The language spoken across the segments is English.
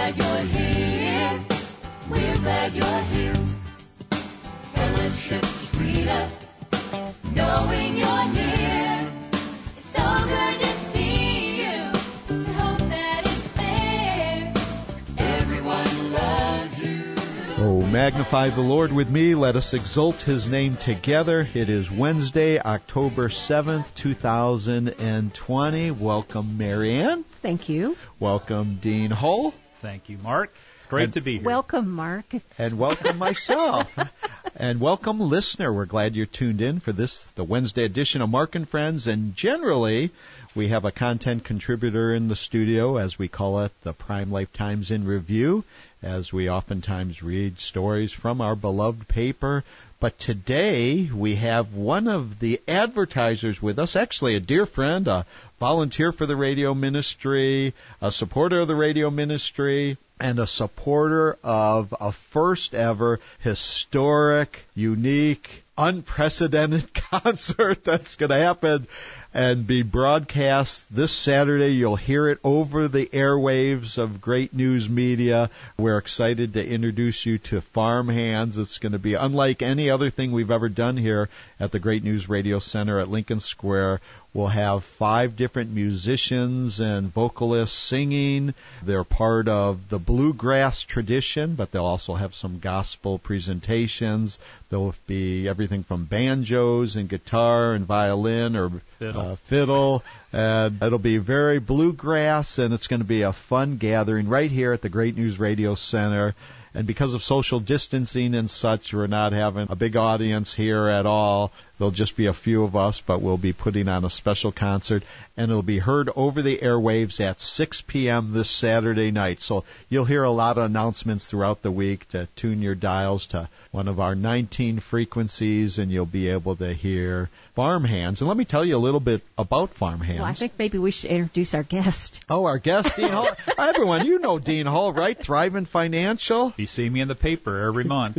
glad you're here. We're glad you're here. Fellowship's sweeter, knowing you're near. It's so good to see you. We hope that it's there. Everyone loves you. Oh, magnify the Lord with me. Let us exalt His name together. It is Wednesday, October 7th, 2020. Welcome, Marianne. Thank you. Welcome, Dean Hull. Thank you, Mark. It's great to be here. Welcome, Mark. And welcome myself. And welcome, listener. We're glad you're tuned in for this, the Wednesday edition of Mark and Friends. And generally, we have a content contributor in the studio, as we call it, the Prime Life Times in Review, as we oftentimes read stories from our beloved paper. But today, we have one of the advertisers with us, actually a dear friend, a volunteer for the radio ministry, a supporter of the radio ministry, and a supporter of a first-ever historic, unique, unprecedented concert that's going to happen and be broadcast this Saturday. You'll hear it over the airwaves of Great News Media. We're excited to introduce you to Farmhands. It's going to be unlike any other thing we've ever done here at the Great News Radio Center at Lincoln Square. We'll have 5 different musicians and vocalists singing. They're part of the bluegrass tradition, but they'll also have some gospel presentations. There'll be everything from banjos and guitar and violin or fiddle. And it'll be very bluegrass, and it's going to be a fun gathering right here at the Great News Radio Center. And because of social distancing and such, we're not having a big audience here at all. There'll just be a few of us, but we'll be putting on a special concert, and it'll be heard over the airwaves at 6 p.m. this Saturday night. So you'll hear a lot of announcements throughout the week to tune your dials to one of our 19 frequencies, and you'll be able to hear Farmhands. And let me tell you a little bit about Farmhands. Well, I think maybe we should introduce our guest. Oh, our guest, Dean Hull. Everyone, you know Dean Hull, right? Thrivent Financial. You see me in the paper every month.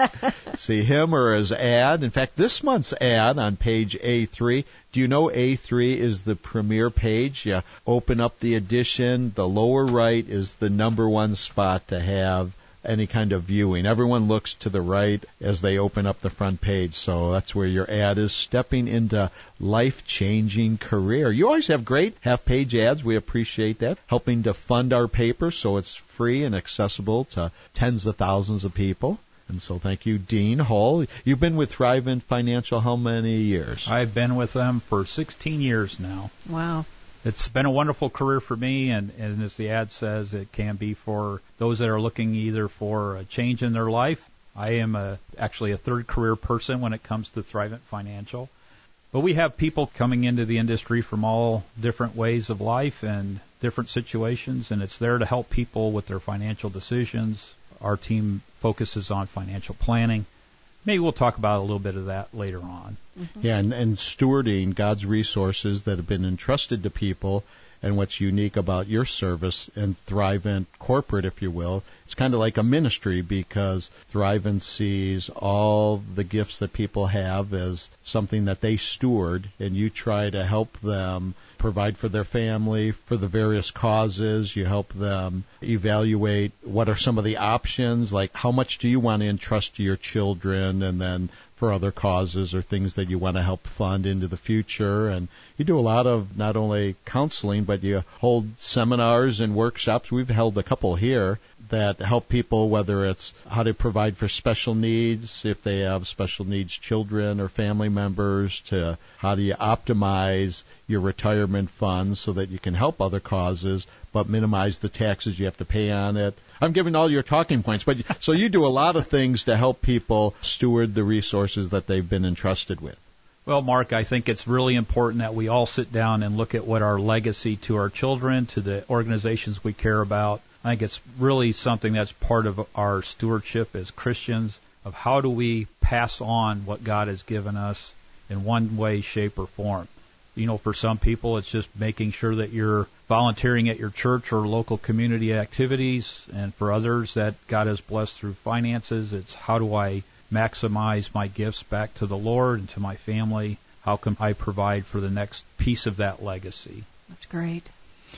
See him or his ad. In fact, this month's ad on page A3. Do you know A3 is the premier page? You open up the edition. The lower right is the number one spot to have any kind of viewing. Everyone looks to the right as they open up the front page, so that's where your ad is. Stepping into life-changing career. You always have great half-page ads. We appreciate that. Helping to fund our paper so it's free and accessible to tens of thousands of people. And so thank you, Dean Hull. You've been with Thrivent Financial how many years? I've been with them for 16 years now. Wow. It's been a wonderful career for me, and as the ad says, it can be for those that are looking either for a change in their life. I am actually a third career person when it comes to Thrivent Financial. But we have people coming into the industry from all different ways of life and different situations, and it's there to help people with their financial decisions. Our team focuses on financial planning. Maybe we'll talk about a little bit of that later on. Mm-hmm. Yeah, and stewarding God's resources that have been entrusted to people. And what's unique about your service and Thrivent Corporate, if you will, it's kind of like a ministry because Thrivent sees all the gifts that people have as something that they steward, and you try to help them provide for their family, for the various causes. You help them evaluate what are some of the options, like how much do you want to entrust to your children, and then for other causes or things that you want to help fund into the future. And you do a lot of not only counseling, but you hold seminars and workshops. We've held a couple here that help people, whether it's how to provide for special needs, if they have special needs children or family members, to how do you optimize your retirement funds so that you can help other causes but minimize the taxes you have to pay on it. I'm giving all your talking points, but so you do a lot of things to help people steward the resources that they've been entrusted with. Well, Mark, I think it's really important that we all sit down and look at what our legacy to our children, to the organizations we care about. I think it's really something that's part of our stewardship as Christians, of how do we pass on what God has given us in one way, shape, or form. You know, for some people, it's just making sure that you're volunteering at your church or local community activities. And for others that God has blessed through finances, it's how do I maximize my gifts back to the Lord and to my family? How can I provide for the next piece of that legacy? That's great.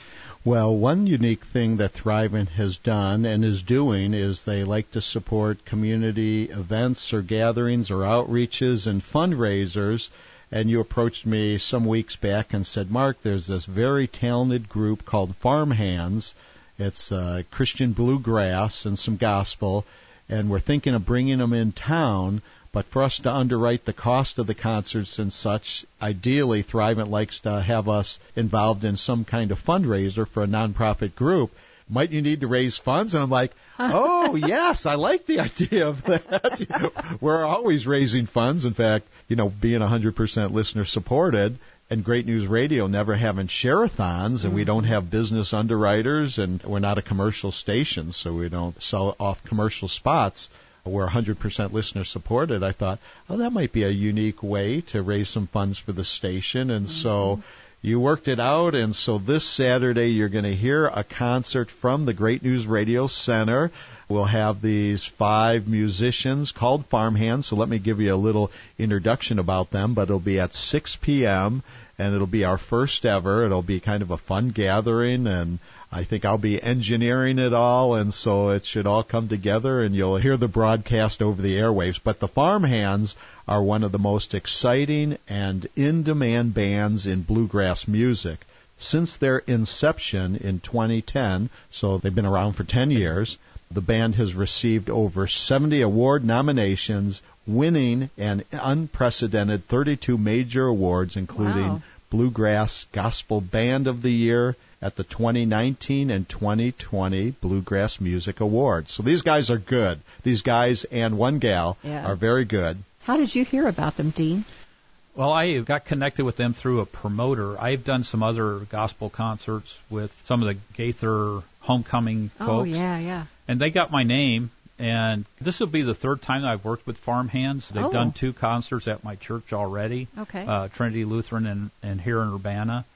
Well, one unique thing that Thrivent has done and is doing is they like to support community events or gatherings or outreaches and fundraisers. And you approached me some weeks back and said, Mark, there's this very talented group called Farmhands. It's Christian bluegrass and some gospel, and we're thinking of bringing them in town. But for us to underwrite the cost of the concerts and such, ideally, Thrivent likes to have us involved in some kind of fundraiser for a nonprofit group. Might you need to raise funds? And I'm like, oh, yes, I like the idea of that. We're always raising funds. In fact, being 100% listener supported, and Great News Radio never having share-a-thons, and we don't have business underwriters, and we're not a commercial station, so we don't sell off commercial spots. We're 100% listener supported. I thought, that might be a unique way to raise some funds for the station. And so you worked it out. And so this Saturday, you're going to hear a concert from the Great News Radio Center. We'll have these 5 musicians called Farmhands. So let me give you a little introduction about them. But it'll be at 6 p.m., and it'll be our first ever. It'll be kind of a fun gathering, and I think I'll be engineering it all, and so it should all come together, and you'll hear the broadcast over the airwaves. But the Farmhands are one of the most exciting and in-demand bands in bluegrass music. Since their inception in 2010, so they've been around for 10 years, the band has received over 70 award nominations, winning an unprecedented 32 major awards, including Bluegrass Gospel Band of the Year at the 2019 and 2020 Bluegrass Music Awards. So these guys are good. These guys and one gal are very good. How did you hear about them, Dean? Well, I got connected with them through a promoter. I've done some other gospel concerts with some of the Gaither homecoming folks. Oh, yeah. And they got my name, and this will be the 3rd time that I've worked with Farmhands. They've done 2 concerts at my church already, Trinity Lutheran and here in Urbana.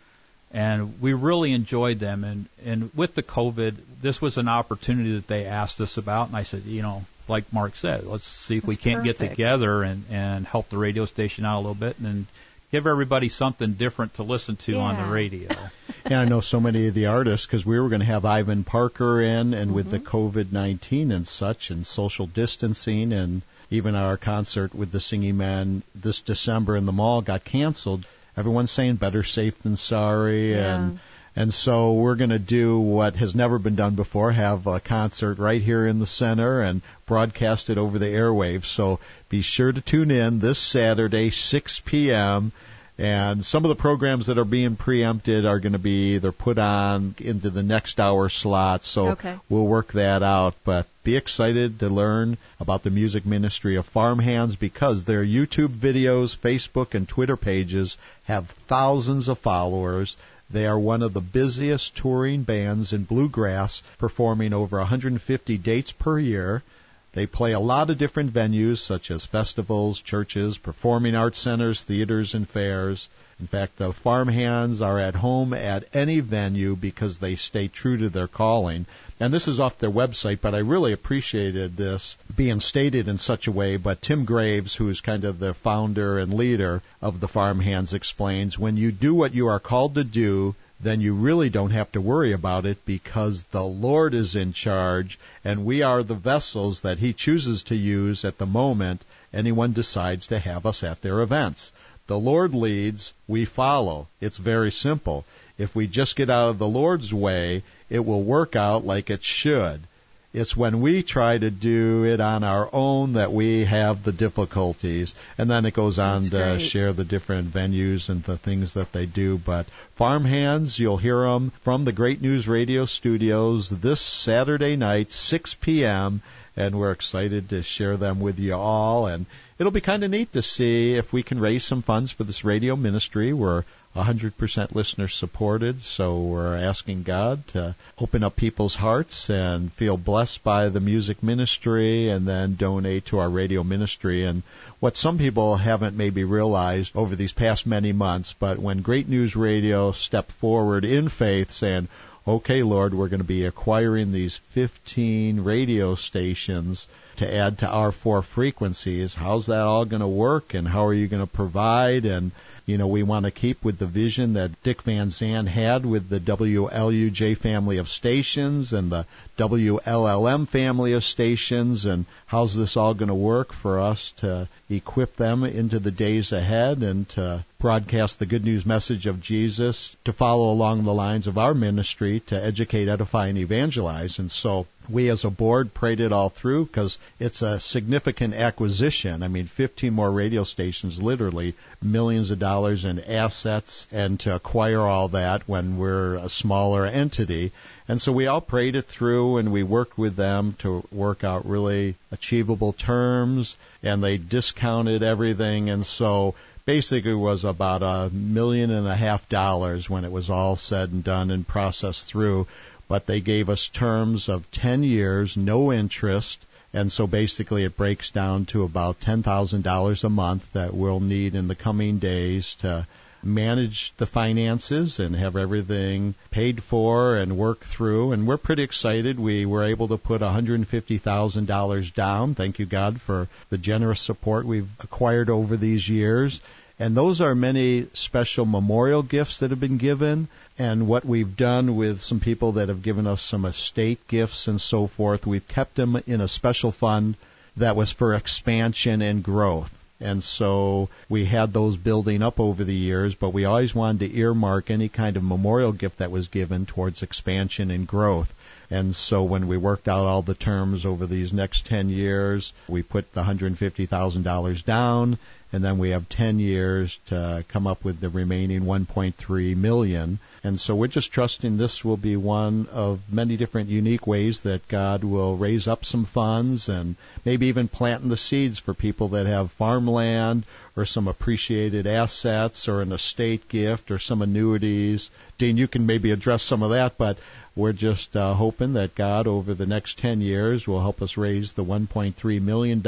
And we really enjoyed them. And with the COVID, this was an opportunity that they asked us about. And I said, like Mark said, let's see if we can't get together and help the radio station out a little bit and give everybody something different to listen to on the radio. Yeah, I know so many of the artists, because we were going to have Ivan Parker in, and with the COVID-19 and such and social distancing, and even our concert with the Singing Men this December in the mall got canceled. Everyone's saying better safe than sorry, and so we're going to do what has never been done before, have a concert right here in the center and broadcast it over the airwaves. So be sure to tune in this Saturday, 6 p.m., and some of the programs that are being preempted are going to be either put on into the next hour slot, so we'll work that out. But be excited to learn about the music ministry of Farmhands, because their YouTube videos, Facebook, and Twitter pages have thousands of followers. They are one of the busiest touring bands in bluegrass, performing over 150 dates per year. They play a lot of different venues, such as festivals, churches, performing arts centers, theaters, and fairs. In fact, the Farmhands are at home at any venue because they stay true to their calling. And this is off their website, but I really appreciated this being stated in such a way. But Tim Graves, who is kind of the founder and leader of the Farmhands, explains, when you do what you are called to do, then you really don't have to worry about it, because the Lord is in charge, and we are the vessels that He chooses to use at the moment anyone decides to have us at their events. The Lord leads, we follow. It's very simple. If we just get out of the Lord's way, it will work out like it should. It's when we try to do it on our own that we have the difficulties. And then it goes on to share the different venues and the things that they do. But Farmhands, you'll hear them from the Great News Radio studios this Saturday night, 6 p.m., and we're excited to share them with you all. And it'll be kind of neat to see if we can raise some funds for this radio ministry. We're 100% listener supported, so we're asking God to open up people's hearts and feel blessed by the music ministry, and then donate to our radio ministry. And what some people haven't maybe realized over these past many months, but when Great News Radio stepped forward in faith saying, okay, Lord, we're going to be acquiring these 15 radio stations to add to our 4 frequencies. How's that all going to work, and how are you going to provide? And We want to keep with the vision that Dick Van Zandt had with the WLUJ family of stations and the WLLM family of stations, and how's this all going to work for us to equip them into the days ahead and to broadcast the good news message of Jesus, to follow along the lines of our ministry to educate, edify, and evangelize. And so we as a board prayed it all through because it's a significant acquisition. 15 more radio stations, literally millions of dollars in assets, and to acquire all that when we're a smaller entity. And so we all prayed it through, and we worked with them to work out really achievable terms, and they discounted everything. And so basically it was about $1.5 million when it was all said and done and processed through. But they gave us terms of 10 years, no interest, and so basically it breaks down to about $10,000 a month that we'll need in the coming days to manage the finances and have everything paid for and work through. And we're pretty excited. We were able to put $150,000 down. Thank you, God, for the generous support we've acquired over these years. And those are many special memorial gifts that have been given. And what we've done with some people that have given us some estate gifts and so forth, we've kept them in a special fund that was for expansion and growth. And so we had those building up over the years, but we always wanted to earmark any kind of memorial gift that was given towards expansion and growth. And so when we worked out all the terms over these next 10 years, we put the $150,000 down, and then we have 10 years to come up with the remaining $1.3 million. And so we're just trusting this will be one of many different unique ways that God will raise up some funds and maybe even planting the seeds for people that have farmland or some appreciated assets or an estate gift or some annuities. Dean, you can maybe address some of that, but we're just hoping that God over the next 10 years will help us raise the $1.3 million,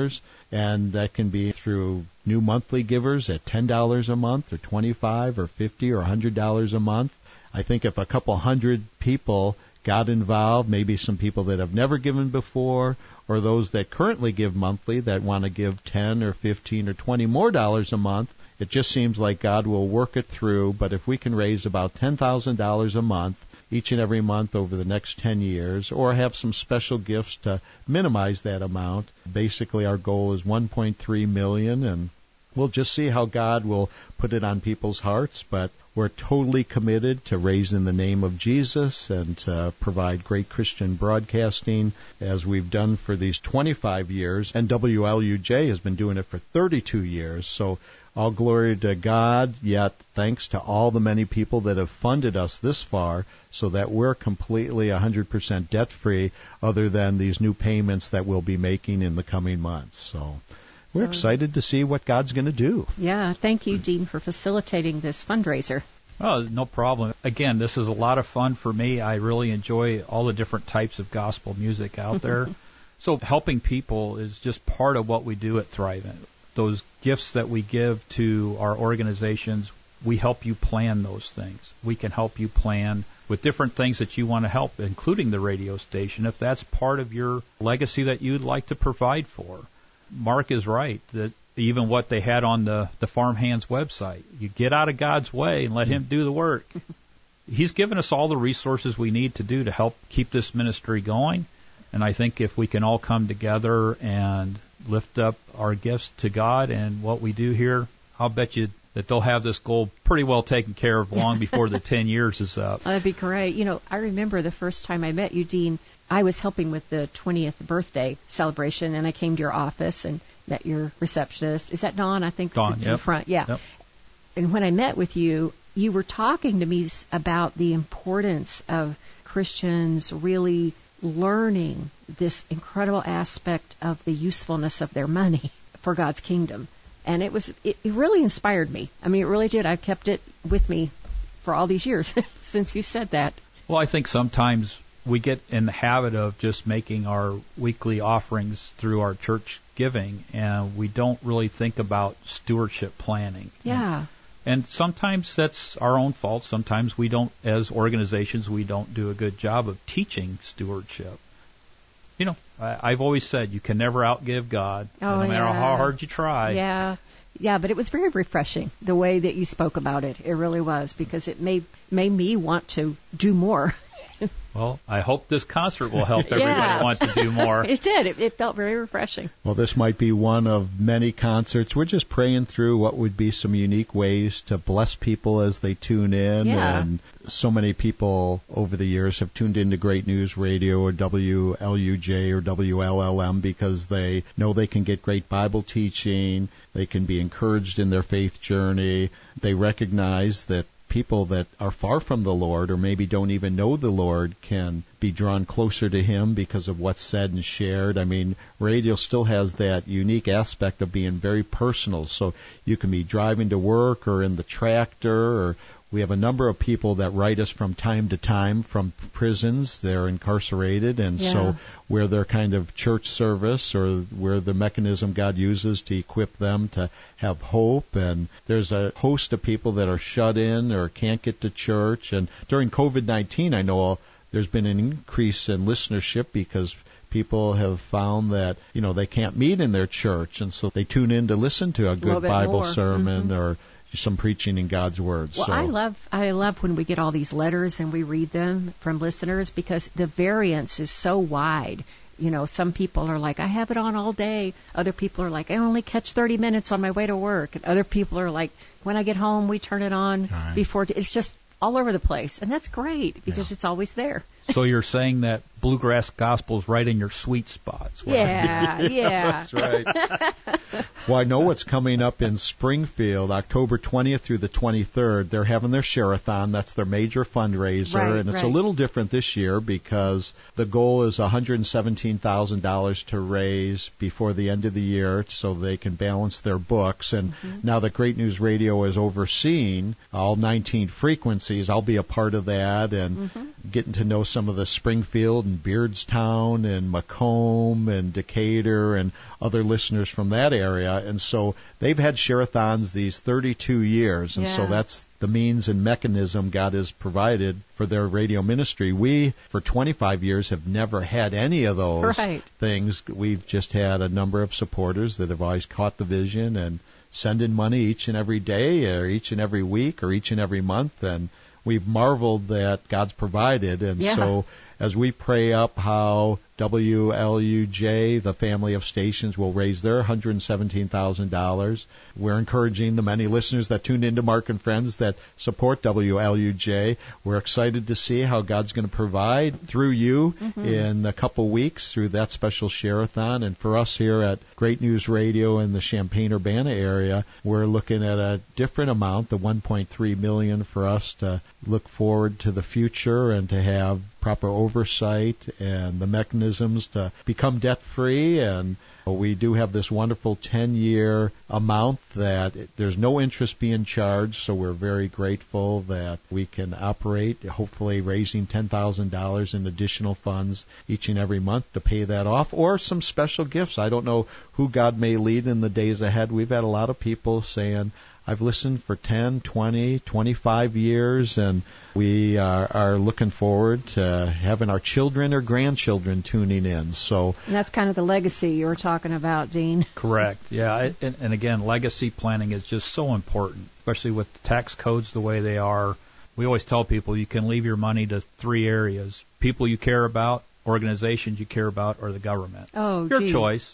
and that can be through new monthly givers at $10 a month or $25 or $50 or $100 a month. I think if a couple hundred people got involved, maybe some people that have never given before, or those that currently give monthly that want to give 10 or 15 or 20 more dollars a month, it just seems like God will work it through. But if we can raise about $10,000 a month each and every month over the next 10 years, or have some special gifts to minimize that amount, basically our goal is $1.3 million, and we'll just see how God will put it on people's hearts. But we're totally committed to raising the name of Jesus and to provide great Christian broadcasting as we've done for these 25 years. And WLUJ has been doing it for 32 years. So all glory to God, yet thanks to all the many people that have funded us this far so that we're completely 100% debt-free other than these new payments that we'll be making in the coming months. So we're excited to see what God's going to do. Yeah, thank you, Dean, for facilitating this fundraiser. Oh, no problem. Again, this is a lot of fun for me. I really enjoy all the different types of gospel music out there. So helping people is just part of what we do at Thrivent. Those gifts that we give to our organizations, we help you plan those things. We can help you plan with different things that you want to help, including the radio station, if that's part of your legacy that you'd like to provide for. Mark is right that even what they had on the Farmhands website, you get out of God's way and let Him do the work. He's given us all the resources we need to do to help keep this ministry going. And I think if we can all come together and lift up our gifts to God and what we do here, I'll bet you that they'll have this goal pretty well taken care of long before the 10 years is up. That'd be great. I remember the first time I met you, Dean, I was helping with the 20th birthday celebration, and I came to your office and met your receptionist. Is that Dawn? I think Dawn, sits in front. Yeah. Yep. And when I met with you, you were talking to me about the importance of Christians really learning this incredible aspect of the usefulness of their money for God's kingdom. And it really inspired me. I mean, it really did. I've kept it with me for all these years since you said that. Well, I think sometimes we get in the habit of just making our weekly offerings through our church giving, and we don't really think about stewardship planning. Yeah. And sometimes that's our own fault. Sometimes we don't, as organizations, we don't do a good job of teaching stewardship. I've always said you can never outgive God, no matter how hard you try. Yeah. Yeah, but it was very refreshing, the way that you spoke about it. It really was, because it made me want to do more. Well, I hope this concert will help everybody want to do more. It did. It felt very refreshing. Well, this might be one of many concerts. We're just praying through what would be some unique ways to bless people as they tune in. Yeah. And so many people over the years have tuned into Great News Radio or WLUJ or WLLM because they know they can get great Bible teaching. They can be encouraged in their faith journey. They recognize that people that are far from the Lord or maybe don't even know the Lord can be drawn closer to Him because of what's said and shared. I mean, radio still has that unique aspect of being very personal. So you can be driving to work or in the tractor, or we have a number of people that write us from time to time from prisons. They're incarcerated, and so we're their kind of church service, or we're the mechanism God uses to equip them to have hope. And there's a host of people that are shut in or can't get to church. And during COVID-19, I know there's been an increase in listenership because people have found that, they can't meet in their church, and so they tune in to listen to a good Bible sermon or some preaching in God's Word. Well, I love when we get all these letters and we read them from listeners, because the variance is so wide. Some people are like, I have it on all day. Other people are like, I only catch 30 minutes on my way to work. And other people are like, when I get home, we turn it on before. It's just all over the place. And that's great because it's always there. So you're saying that bluegrass gospel is right in your sweet spots. Yeah. That's right. Well, I know what's coming up in Springfield, October 20th through the 23rd. They're having their Share-a-thon. That's their major fundraiser. And it's a little different this year because the goal is $117,000 to raise before the end of the year so they can balance their books. And now that Great News Radio is overseeing all 19 frequencies, I'll be a part of that and getting to know some of the Springfield and Beardstown and Macomb and Decatur and other listeners from that area. And so they've had Share-a-thons these 32 years. And so that's the means and mechanism God has provided for their radio ministry. We, for 25 years, have never had any of those things. We've just had a number of supporters that have always caught the vision and send in money each and every day or each and every week or each and every month. And we've marveled that God's provided. And so as we pray up how WLUJ, the family of stations, will raise their $117,000, we're encouraging the many listeners that tuned into Mark and Friends that support WLUJ. We're excited to see how God's going to provide through you in a couple weeks through that special Share-a-thon. And for us here at Great News Radio in the Champaign-Urbana area, we're looking at a different amount, the $1.3 million, for us to look forward to the future and to have proper oversight and the mechanisms to become debt-free. And we do have this wonderful 10-year amount that there's no interest being charged, so we're very grateful that we can operate, hopefully raising $10,000 in additional funds each and every month to pay that off, or some special gifts. I don't know who God may lead in the days ahead. We've had a lot of people saying, I've listened for 10, 20, 25 years, and we are looking forward to having our children or grandchildren tuning in. So, and that's kind of the legacy you were talking about, Dean. Correct. Yeah. And again, legacy planning is just so important, especially with the tax codes the way they are. We always tell people you can leave your money to 3 areas: people you care about, organizations you care about, or the government. Oh, your choice.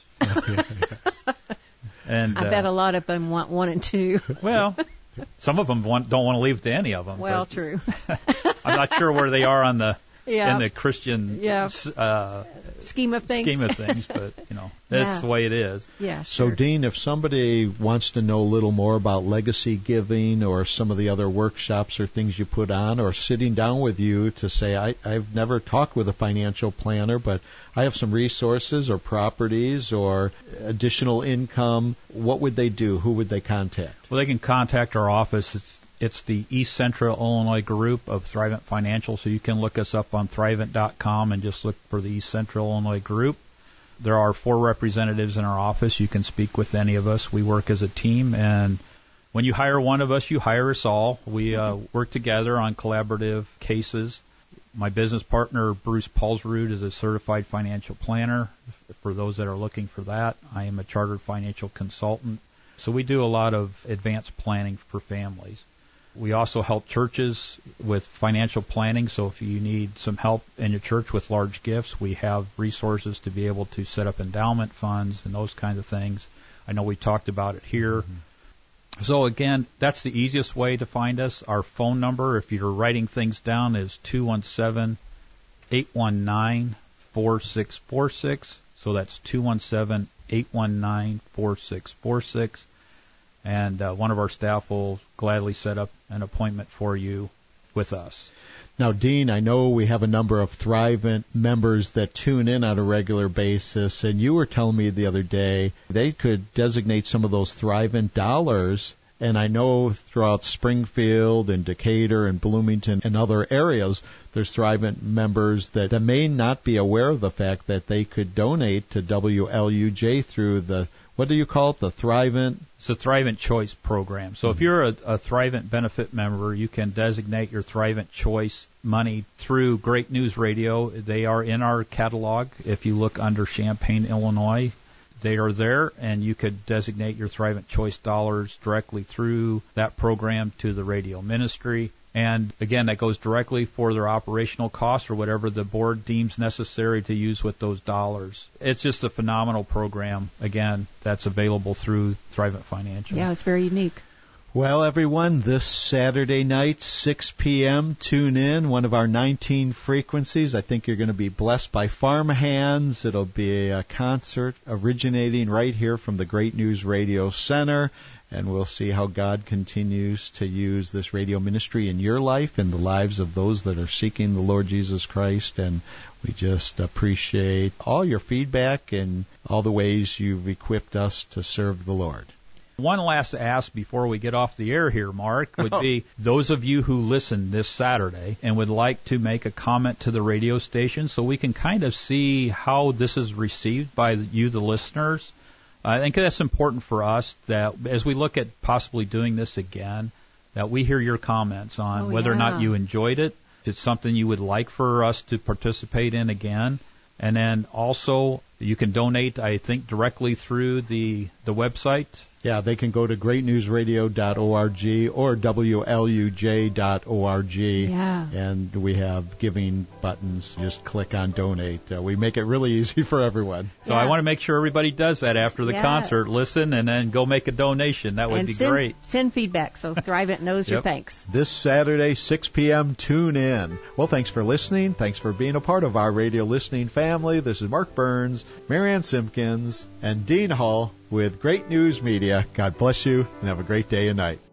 And I bet a lot of them want 1 and 2. Well, some of them don't want to leave it to any of them. Well, true. I'm not sure where they are on the in the Christian scheme of things. But that's the way it is. Yeah. Sure. So, Dean, if somebody wants to know a little more about legacy giving or some of the other workshops or things you put on, or sitting down with you to say, I've never talked with a financial planner, but I have some resources or properties or additional income, what would they do? Who would they contact? Well, they can contact our office. It's the East Central Illinois group of Thrivent Financial, so you can look us up on Thrivent.com and just look for the East Central Illinois group. There are 4 representatives in our office. You can speak with any of us. We work as a team, and when you hire one of us, you hire us all. We work together on collaborative cases. My business partner, Bruce Paulsrud, is a certified financial planner. For those that are looking for that, I am a chartered financial consultant. So we do a lot of advanced planning for families. We also help churches with financial planning, so if you need some help in your church with large gifts, we have resources to be able to set up endowment funds and those kinds of things. I know we talked about it here. Mm-hmm. So again, that's the easiest way to find us. Our phone number, if you're writing things down, is 217-819-4646. So that's 217-819-4646. And one of our staff will gladly set up an appointment for you with us. Now, Dean, I know we have a number of Thrivent members that tune in on a regular basis, and you were telling me the other day they could designate some of those Thrivent dollars. And I know throughout Springfield and Decatur and Bloomington and other areas, there's Thrivent members that may not be aware of the fact that they could donate to WLUJ through the, what do you call it, the Thrivent? It's a Thrivent Choice program. So if you're a Thrivent benefit member, you can designate your Thrivent Choice money through Great News Radio. They are in our catalog. If you look under Champaign, Illinois, they are there, and you could designate your Thrivent Choice dollars directly through that program to the radio ministry. And again, that goes directly for their operational costs or whatever the board deems necessary to use with those dollars. It's just a phenomenal program, again, that's available through Thrivent Financial. Yeah, it's very unique. Well, everyone, this Saturday night, 6 p.m., tune in, one of our 19 frequencies. I think you're going to be blessed by farmhands. It'll be a concert originating right here from the Great News Radio Center, and we'll see how God continues to use this radio ministry in your life and the lives of those that are seeking the Lord Jesus Christ. And we just appreciate all your feedback and all the ways you've equipped us to serve the Lord. One last ask before we get off the air here, Mark, would be those of you who listen this Saturday and would like to make a comment to the radio station so we can kind of see how this is received by you, the listeners. I think that's important for us that as we look at possibly doing this again, that we hear your comments on whether or not you enjoyed it, if it's something you would like for us to participate in again. And then also you can donate, I think, directly through the website. Yeah, they can go to greatnewsradio.org or WLUJ.org. Yeah. And we have giving buttons. Just click on donate. We make it really easy for everyone. So I want to make sure everybody does that after the concert. Listen and then go make a donation. That would be great. Send feedback so Thrivent knows your thanks. This Saturday, 6 p.m., tune in. Well, thanks for listening. Thanks for being a part of our radio listening family. This is Mark Burns, Marianne Simpkins, and Dean Hall with Great News Media. God bless you and have a great day and night.